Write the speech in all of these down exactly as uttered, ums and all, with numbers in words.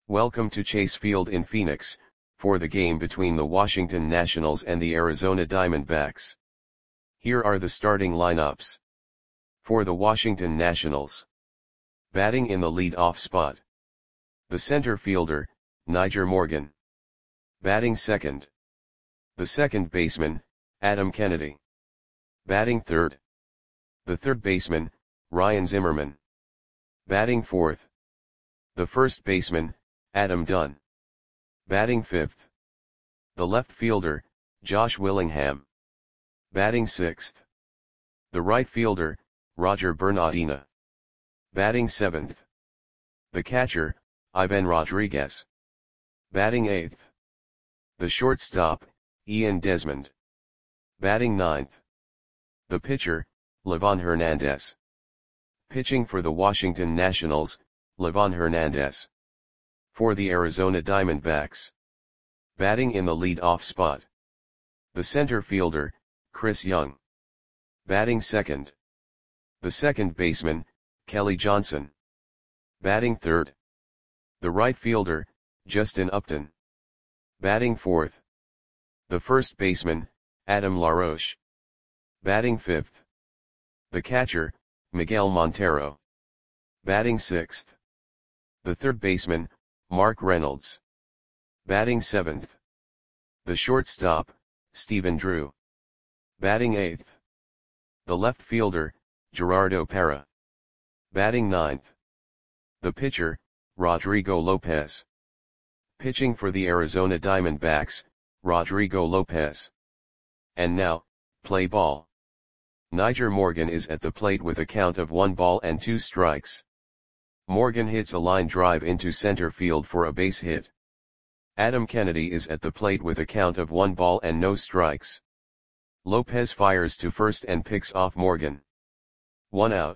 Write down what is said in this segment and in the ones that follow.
Welcome to Chase Field in Phoenix, for the game between the Washington Nationals and the Arizona Diamondbacks. Here are the starting lineups. For the Washington Nationals. Batting in the lead-off spot. The center fielder, Nyjer Morgan. Batting second. The second baseman, Adam Kennedy. Batting third. The third baseman, Ryan Zimmerman. Batting fourth. The first baseman, Adam Dunn. Batting fifth. The left fielder, Josh Willingham. Batting sixth. The right fielder, Roger Bernardina. Batting seventh. The catcher, Ivan Rodriguez. Batting eighth. The shortstop, Ian Desmond. Batting ninth. The pitcher, Livan Hernandez. Pitching for the Washington Nationals, Livan Hernandez. For the Arizona Diamondbacks. Batting in the lead-off spot. The center fielder, Chris Young. Batting second. The second baseman, Kelly Johnson. Batting third. The right fielder, Justin Upton. Batting fourth. The first baseman, Adam LaRoche. Batting fifth. The catcher, Miguel Montero. Batting sixth. The third baseman, Mark Reynolds. Batting seventh. The shortstop, Stephen Drew. Batting eighth. The left fielder, Gerardo Parra. Batting ninth. The pitcher, Rodrigo Lopez. Pitching for the Arizona Diamondbacks, Rodrigo Lopez. And now, play ball. Nyjer Morgan is at the plate with a count of one ball and two strikes. Morgan hits a line drive into center field for a base hit. Adam Kennedy is at the plate with a count of one ball and no strikes. Lopez fires to first and picks off Morgan. One out.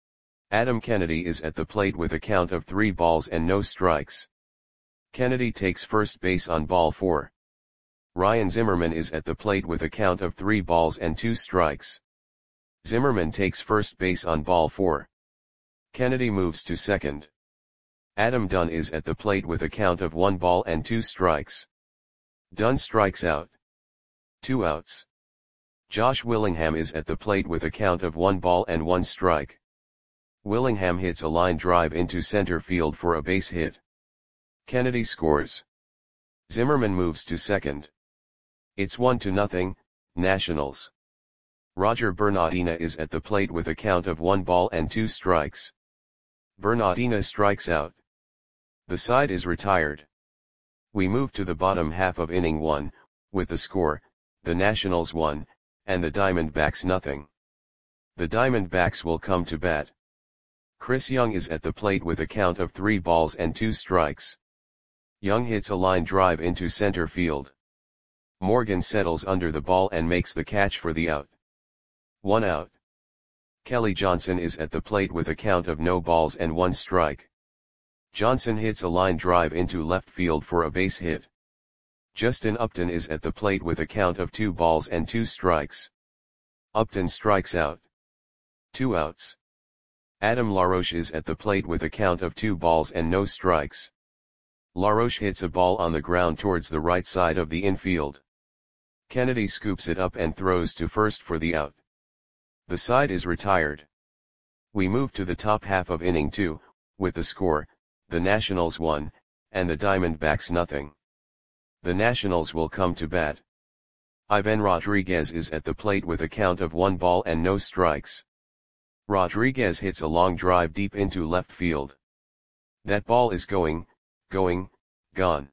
Adam Kennedy is at the plate with a count of three balls and no strikes. Kennedy takes first base on ball four. Ryan Zimmerman is at the plate with a count of three balls and two strikes. Zimmerman takes first base on ball four. Kennedy moves to second. Adam Dunn is at the plate with a count of one ball and two strikes. Dunn strikes out. Two outs. Josh Willingham is at the plate with a count of one ball and one strike. Willingham hits a line drive into center field for a base hit. Kennedy scores. Zimmerman moves to second. It's one to nothing, Nationals. Roger Bernardina is at the plate with a count of one ball and two strikes. Bernardina strikes out. The side is retired. We move to the bottom half of inning one, with the score, the Nationals one, and the Diamondbacks nothing. The Diamondbacks will come to bat. Chris Young is at the plate with a count of three balls and two strikes. Young hits a line drive into center field. Morgan settles under the ball and makes the catch for the out. One out. Kelly Johnson is at the plate with a count of no balls and one strike. Johnson hits a line drive into left field for a base hit. Justin Upton is at the plate with a count of two balls and two strikes. Upton strikes out. Two outs. Adam LaRoche is at the plate with a count of two balls and no strikes. LaRoche hits a ball on the ground towards the right side of the infield. Kennedy scoops it up and throws to first for the out. The side is retired. We move to the top half of inning two, with the score, the Nationals one, and the Diamondbacks nothing. The Nationals will come to bat. Ivan Rodriguez is at the plate with a count of one ball and no strikes. Rodriguez hits a long drive deep into left field. That ball is going, going, gone.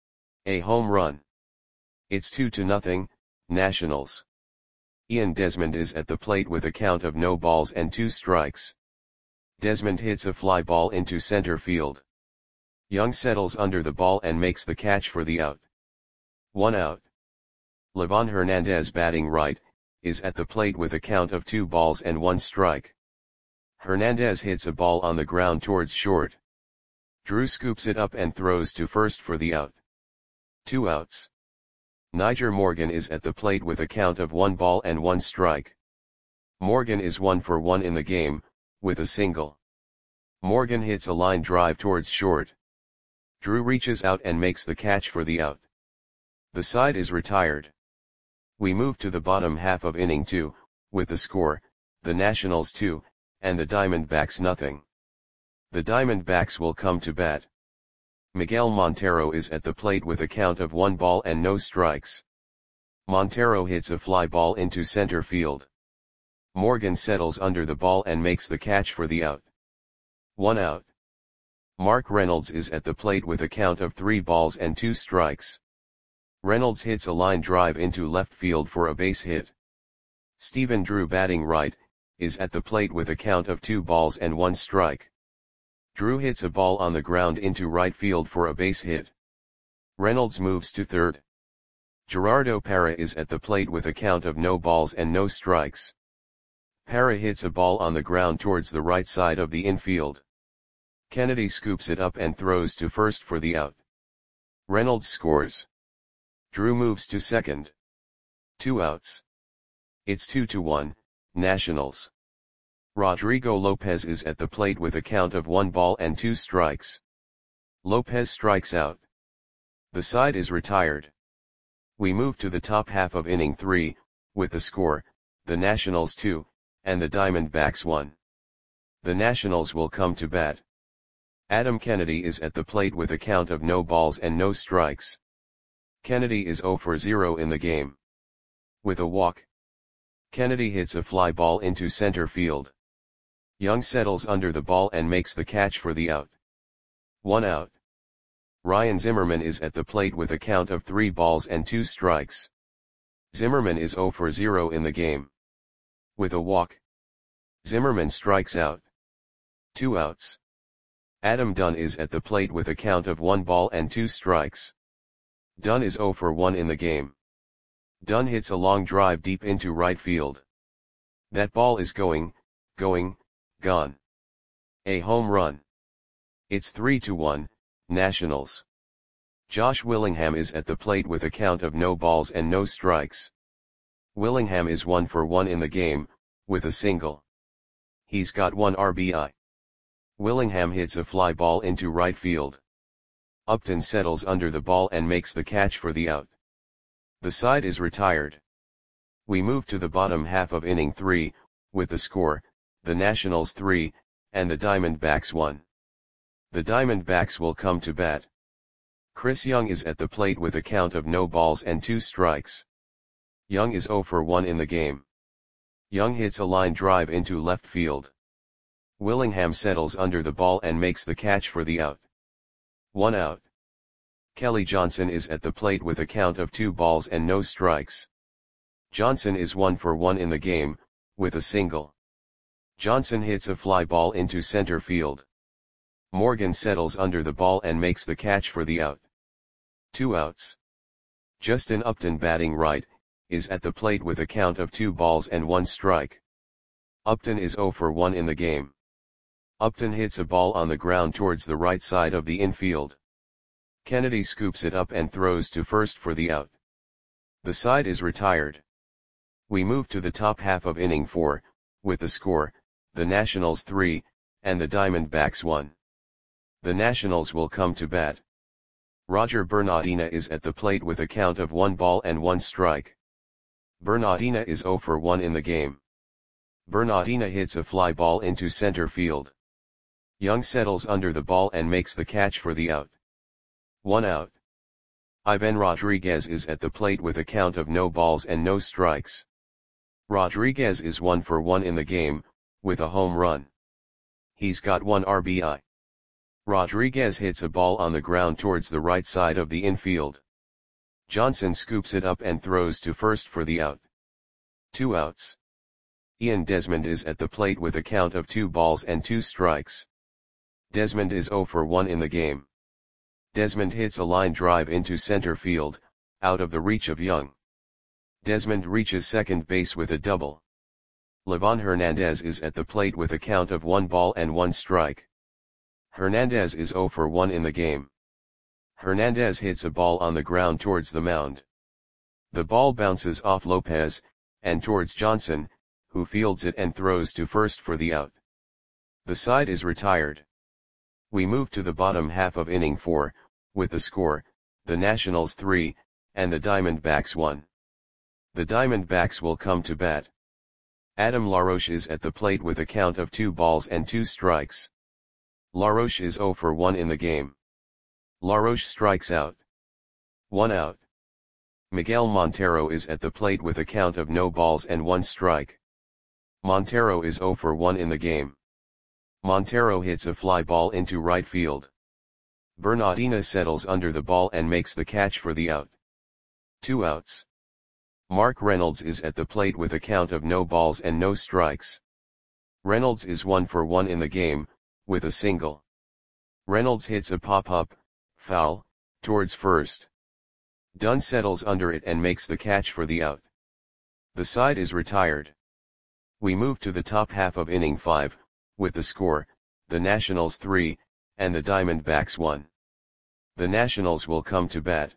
A home run. It's two to nothing, Nationals. Ian Desmond is at the plate with a count of no balls and two strikes. Desmond hits a fly ball into center field. Young settles under the ball and makes the catch for the out. One out. Livan Hernandez, batting right, is at the plate with a count of two balls and one strike. Hernandez hits a ball on the ground towards short. Drew scoops it up and throws to first for the out. Two outs. Nyjer Morgan is at the plate with a count of one ball and one strike. Morgan is one for one in the game, with a single. Morgan hits a line drive towards short. Drew reaches out and makes the catch for the out. The side is retired. We move to the bottom half of inning two, with the score, the Nationals two, and the Diamondbacks nothing. The Diamondbacks will come to bat. Miguel Montero is at the plate with a count of one ball and no strikes. Montero hits a fly ball into center field. Morgan settles under the ball and makes the catch for the out. One out. Mark Reynolds is at the plate with a count of three balls and two strikes. Reynolds hits a line drive into left field for a base hit. Stephen Drew, batting right, is at the plate with a count of two balls and one strike. Drew hits a ball on the ground into right field for a base hit. Reynolds moves to third. Gerardo Parra is at the plate with a count of no balls and no strikes. Parra hits a ball on the ground towards the right side of the infield. Kennedy scoops it up and throws to first for the out. Reynolds scores. Drew moves to second. Two outs. It's two to one, Nationals. Rodrigo Lopez is at the plate with a count of one ball and two strikes. Lopez strikes out. The side is retired. We move to the top half of inning three, with the score, the Nationals two, and the Diamondbacks one. The Nationals will come to bat. Adam Kennedy is at the plate with a count of no balls and no strikes. Kennedy is zero for zero in the game. With a walk, Kennedy hits a fly ball into center field. Young settles under the ball and makes the catch for the out. One out. Ryan Zimmerman is at the plate with a count of three balls and two strikes. Zimmerman is zero for zero in the game. With a walk, Zimmerman strikes out. Two outs. Adam Dunn is at the plate with a count of one ball and two strikes. Dunn is zero for one in the game. Dunn hits a long drive deep into right field. That ball is going, going, gone. A home run. It's three to one, Nationals. Josh Willingham is at the plate with a count of no balls and no strikes. Willingham is one for one in the game, with a single. He's got one R B I. Willingham hits a fly ball into right field. Upton settles under the ball and makes the catch for the out. The side is retired. We move to the bottom half of inning three, with the score, the Nationals three, and the Diamondbacks one. The Diamondbacks will come to bat. Chris Young is at the plate with a count of no balls and two strikes. Young is zero for one in the game. Young hits a line drive into left field. Willingham settles under the ball and makes the catch for the out. One out. Kelly Johnson is at the plate with a count of two balls and no strikes. Johnson is one for one in the game, with a single. Johnson hits a fly ball into center field. Morgan settles under the ball and makes the catch for the out. Two outs. Justin Upton, batting right, is at the plate with a count of two balls and one strike. Upton is zero for one in the game. Upton hits a ball on the ground towards the right side of the infield. Kennedy scoops it up and throws to first for the out. The side is retired. We move to the top half of inning four, with the score, the Nationals three, and the Diamondbacks one. The Nationals will come to bat. Roger Bernardina is at the plate with a count of one ball and one strike. Bernardina is zero for one in the game. Bernardina hits a fly ball into center field. Young settles under the ball and makes the catch for the out. One out. Ivan Rodriguez is at the plate with a count of no balls and no strikes. Rodriguez is one for one in the game, with a home run. He's got one R B I. Rodriguez hits a ball on the ground towards the right side of the infield. Johnson scoops it up and throws to first for the out. Two outs. Ian Desmond is at the plate with a count of two balls and two strikes. Desmond is zero for one in the game. Desmond hits a line drive into center field, out of the reach of Young. Desmond reaches second base with a double. Livan Hernandez is at the plate with a count of one ball and one strike. Hernandez is zero for one in the game. Hernandez hits a ball on the ground towards the mound. The ball bounces off Lopez, and towards Johnson, who fields it and throws to first for the out. The side is retired. We move to the bottom half of inning four, with the score, the Nationals three, and the Diamondbacks one. The Diamondbacks will come to bat. Adam LaRoche is at the plate with a count of two balls and two strikes. LaRoche is zero for one in the game. LaRoche strikes out. One out. Miguel Montero is at the plate with a count of no balls and one strike. Montero is zero for one in the game. Montero hits a fly ball into right field. Bernardina settles under the ball and makes the catch for the out. Two outs. Mark Reynolds is at the plate with a count of no balls and no strikes. Reynolds is one for one in the game, with a single. Reynolds hits a pop-up, foul, towards first. Dunn settles under it and makes the catch for the out. The side is retired. We move to the top half of inning five, with the score, the Nationals three, and the Diamondbacks one. The Nationals will come to bat.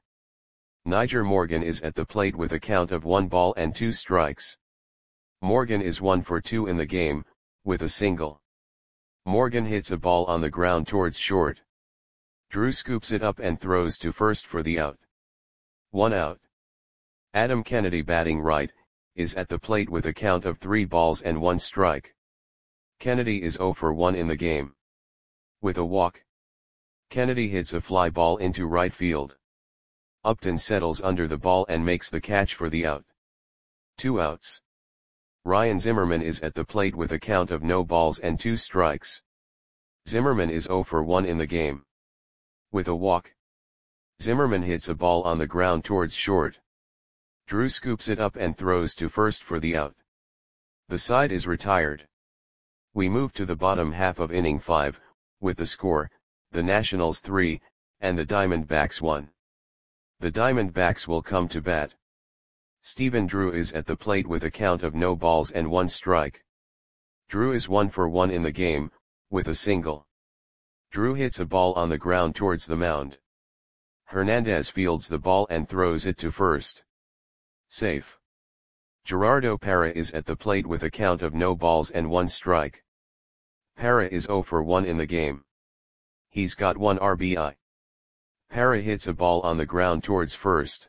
Niger Morgan is at the plate with a count of one ball and two strikes. Morgan is one for two in the game, with a single. Morgan hits a ball on the ground towards short. Drew scoops it up and throws to first for the out. One out. Adam Kennedy, batting right, is at the plate with a count of three balls and one strike. Kennedy is zero for one in the game. With a walk, Kennedy hits a fly ball into right field. Upton settles under the ball and makes the catch for the out. Two outs. Ryan Zimmerman is at the plate with a count of no balls and two strikes. Zimmerman is zero for one in the game. With a walk, Zimmerman hits a ball on the ground towards short. Drew scoops it up and throws to first for the out. The side is retired. We move to the bottom half of inning five, with the score, the Nationals three, and the Diamondbacks one. The Diamondbacks will come to bat. Stephen Drew is at the plate with a count of no balls and one strike. Drew is one for one in the game, with a single. Drew hits a ball on the ground towards the mound. Hernandez fields the ball and throws it to first. Safe. Gerardo Parra is at the plate with a count of no balls and one strike. Parra is zero for one in the game. He's got one R B I. Parra hits a ball on the ground towards first.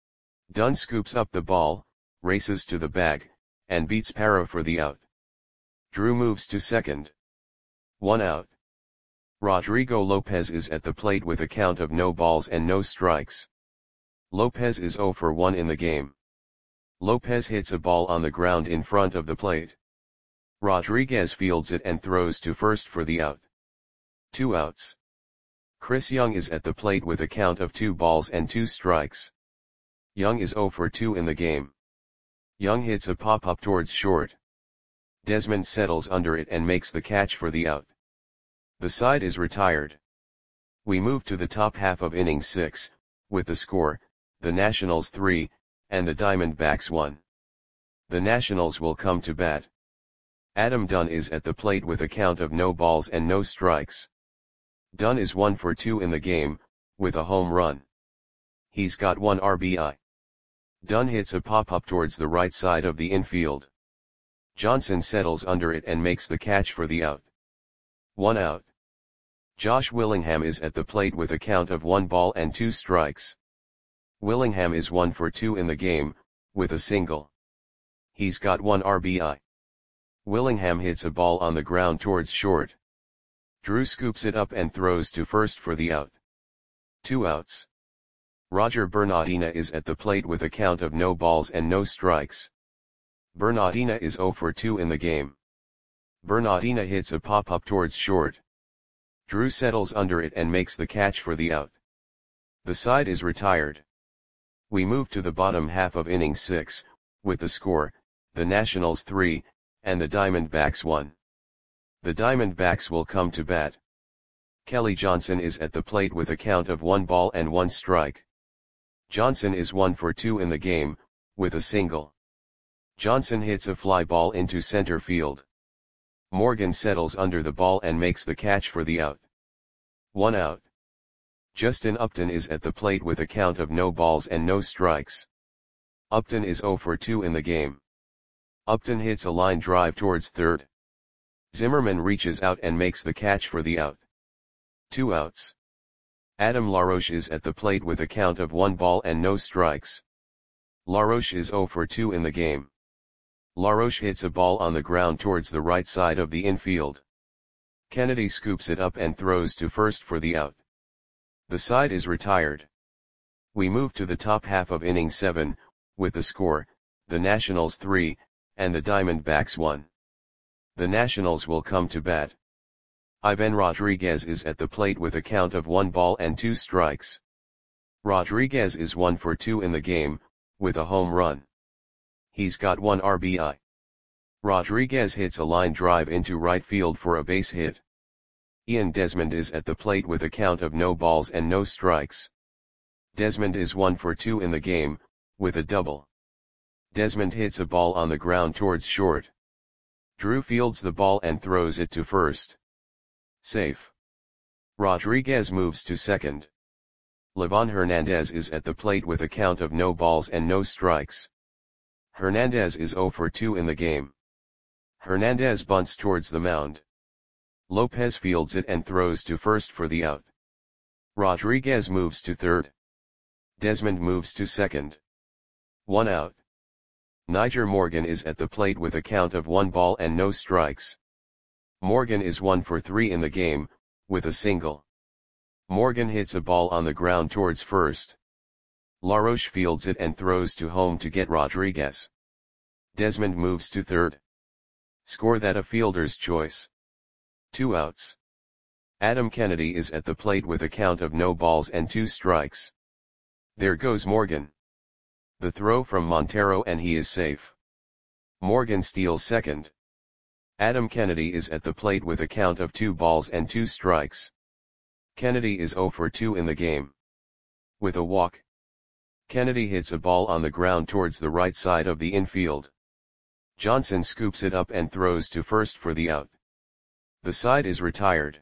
Dunn scoops up the ball, races to the bag, and beats Parra for the out. Drew moves to second. One out. Rodrigo Lopez is at the plate with a count of no balls and no strikes. Lopez is zero for one in the game. Lopez hits a ball on the ground in front of the plate. Rodriguez fields it and throws to first for the out. Two outs. Chris Young is at the plate with a count of two balls and two strikes. Young is zero for two in the game. Young hits a pop-up towards short. Desmond settles under it and makes the catch for the out. The side is retired. We move to the top half of inning six, with the score, the Nationals three, and the Diamondbacks one. The Nationals will come to bat. Adam Dunn is at the plate with a count of no balls and no strikes. Dunn is one for two in the game, with a home run. He's got one R B I. Dunn hits a pop-up towards the right side of the infield. Johnson settles under it and makes the catch for the out. One out. Josh Willingham is at the plate with a count of one ball and two strikes. Willingham is one for two in the game, with a single. He's got one R B I. Willingham hits a ball on the ground towards short. Drew scoops it up and throws to first for the out. Two outs. Roger Bernardina is at the plate with a count of no balls and no strikes. Bernardina is zero for two in the game. Bernardina hits a pop-up towards short. Drew settles under it and makes the catch for the out. The side is retired. We move to the bottom half of inning six, with the score, the Nationals three, and the Diamondbacks one. The Diamondbacks will come to bat. Kelly Johnson is at the plate with a count of one ball and one strike. Johnson is one for two in the game, with a single. Johnson hits a fly ball into center field. Morgan settles under the ball and makes the catch for the out. One out. Justin Upton is at the plate with a count of no balls and no strikes. Upton is zero for two in the game. Upton hits a line drive towards third. Zimmerman reaches out and makes the catch for the out. Two outs. Adam Laroche is at the plate with a count of one ball and no strikes. Laroche is zero for two in the game. Laroche hits a ball on the ground towards the right side of the infield. Kennedy scoops it up and throws to first for the out. The side is retired. We move to the top half of inning seven, with the score, the Nationals three, and the Diamondbacks one. The Nationals will come to bat. Ivan Rodriguez is at the plate with a count of one ball and two strikes. Rodriguez is one for two in the game, with a home run. He's got one R B I. Rodriguez hits a line drive into right field for a base hit. Ian Desmond is at the plate with a count of no balls and no strikes. Desmond is one for two in the game, with a double. Desmond hits a ball on the ground towards short. Drew fields the ball and throws it to first. Safe. Rodriguez moves to second. Livan Hernandez is at the plate with a count of no balls and no strikes. Hernandez is zero for two in the game. Hernandez bunts towards the mound. Lopez fields it and throws to first for the out. Rodriguez moves to third. Desmond moves to second. One out. Niger Morgan is at the plate with a count of one ball and no strikes. Morgan is one for three in the game, with a single. Morgan hits a ball on the ground towards first. Laroche fields it and throws to home to get Rodriguez. Desmond moves to third. Score that a fielder's choice. Two outs. Adam Kennedy is at the plate with a count of no balls and two strikes. There goes Morgan. The throw from Montero and he is safe. Morgan steals second. Adam Kennedy is at the plate with a count of two balls and two strikes. Kennedy is zero for two in the game. With a walk. Kennedy hits a ball on the ground towards the right side of the infield. Johnson scoops it up and throws to first for the out. The side is retired.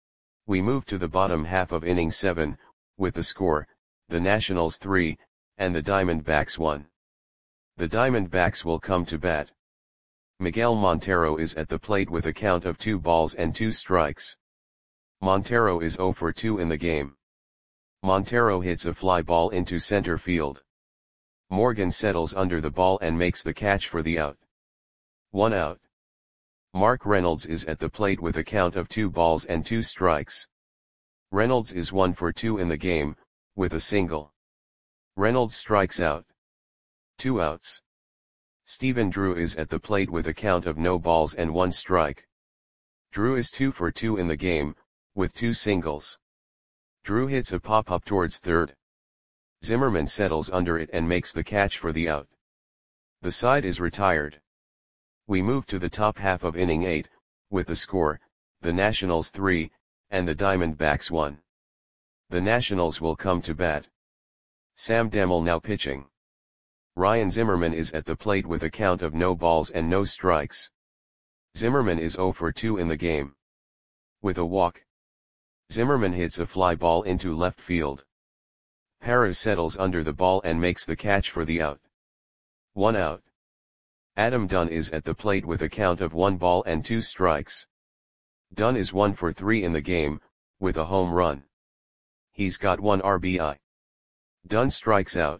We move to the bottom half of inning seven, with the score, the Nationals three, and the Diamondbacks one. The Diamondbacks will come to bat. Miguel Montero is at the plate with a count of two balls and two strikes. Montero is zero for two in the game. Montero hits a fly ball into center field. Morgan settles under the ball and makes the catch for the out. One out. Mark Reynolds is at the plate with a count of two balls and two strikes. Reynolds is one for two in the game, with a single. Reynolds strikes out. Two outs. Stephen Drew is at the plate with a count of no balls and one strike. Drew is two for two in the game, with two singles. Drew hits a pop-up towards third. Zimmerman settles under it and makes the catch for the out. The side is retired. We move to the top half of inning eight, with the score, the Nationals three, and the Diamondbacks one. The Nationals will come to bat. Sam Demel now pitching. Ryan Zimmerman is at the plate with a count of no balls and no strikes. Zimmerman is zero for two in the game. With a walk. Zimmerman hits a fly ball into left field. Parra settles under the ball and makes the catch for the out. One out. Adam Dunn is at the plate with a count of one ball and two strikes. Dunn is one for three in the game, with a home run. He's got one R B I. Dunn strikes out.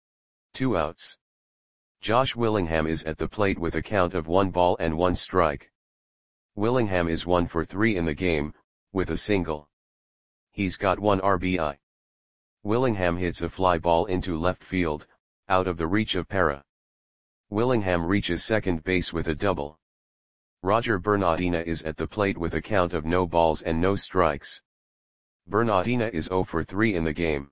Two outs. Josh Willingham is at the plate with a count of one ball and one strike. Willingham is one for three in the game, with a single. He's got one R B I. Willingham hits a fly ball into left field, out of the reach of Parra. Willingham reaches second base with a double. Roger Bernardina is at the plate with a count of no balls and no strikes. Bernardina is zero for three in the game.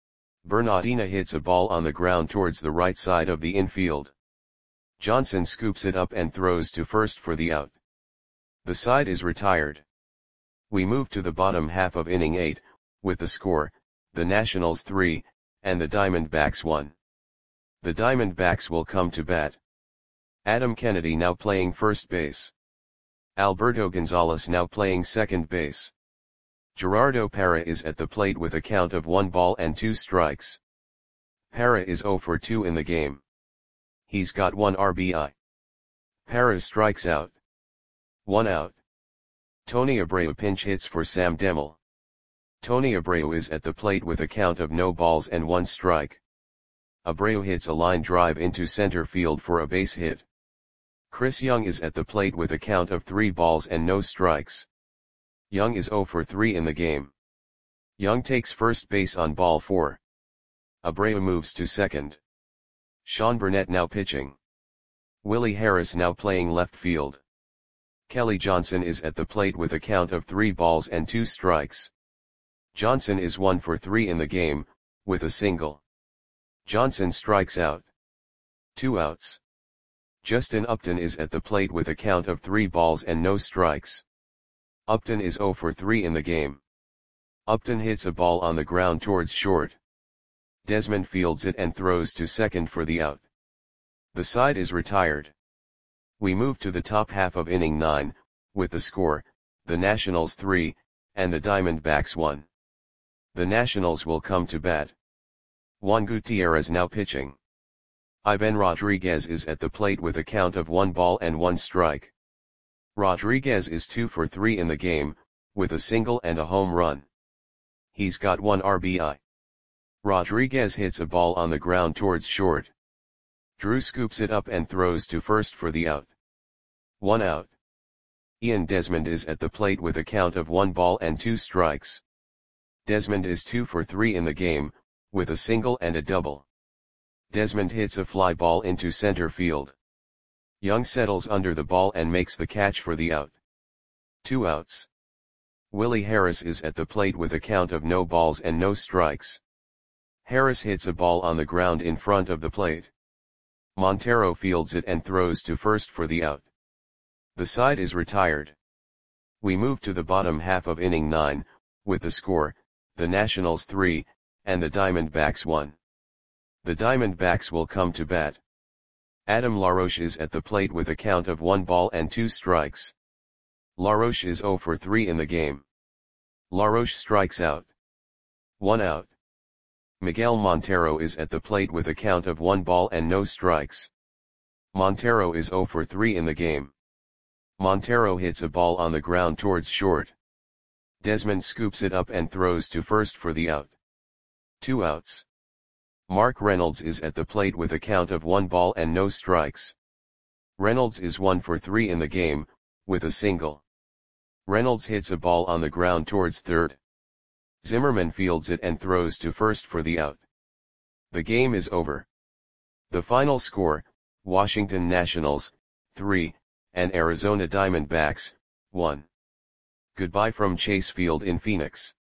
Bernardina hits a ball on the ground towards the right side of the infield. Johnson scoops it up and throws to first for the out. The side is retired. We move to the bottom half of inning eight, with the score, the Nationals three, and the Diamondbacks one. The Diamondbacks will come to bat. Adam Kennedy now playing first base. Alberto Gonzalez now playing second base. Gerardo Parra is at the plate with a count of one ball and two strikes. Parra is zero for two in the game. He's got one R B I. Parra strikes out. One out. Tony Abreu pinch hits for Sam Demel. Tony Abreu is at the plate with a count of no balls and one strike. Abreu hits a line drive into center field for a base hit. Chris Young is at the plate with a count of three balls and no strikes. Young is zero for three in the game. Young takes first base on ball four. Abreu moves to second. Sean Burnett now pitching. Willie Harris now playing left field. Kelly Johnson is at the plate with a count of three balls and two strikes. Johnson is one for three in the game, with a single. Johnson strikes out. Two outs. Justin Upton is at the plate with a count of three balls and no strikes. Upton is zero for three in the game. Upton hits a ball on the ground towards short. Desmond fields it and throws to second for the out. The side is retired. We move to the top half of inning nine, with the score, the Nationals three, and the Diamondbacks one. The Nationals will come to bat. Juan Gutierrez now pitching. Ivan Rodriguez is at the plate with a count of one ball and one strike. Rodriguez is two for three in the game, with a single and a home run. He's got one R B I. Rodriguez hits a ball on the ground towards short. Drew scoops it up and throws to first for the out. One out. Ian Desmond is at the plate with a count of one ball and two strikes. Desmond is two for three in the game, with a single and a double. Desmond hits a fly ball into center field. Young settles under the ball and makes the catch for the out. Two outs. Willie Harris is at the plate with a count of no balls and no strikes. Harris hits a ball on the ground in front of the plate. Montero fields it and throws to first for the out. The side is retired. We move to the bottom half of inning nine, with the score, the Nationals three, and the Diamondbacks one. The Diamondbacks will come to bat. Adam LaRoche is at the plate with a count of one ball and two strikes. LaRoche is zero for three in the game. LaRoche strikes out. One out. Miguel Montero is at the plate with a count of one ball and no strikes. Montero is zero for three in the game. Montero hits a ball on the ground towards short. Desmond scoops it up and throws to first for the out. Two outs. Mark Reynolds is at the plate with a count of one ball and no strikes. Reynolds is one for three in the game, with a single. Reynolds hits a ball on the ground towards third. Zimmerman fields it and throws to first for the out. The game is over. The final score, Washington Nationals, three, and Arizona Diamondbacks, one. Goodbye from Chase Field in Phoenix.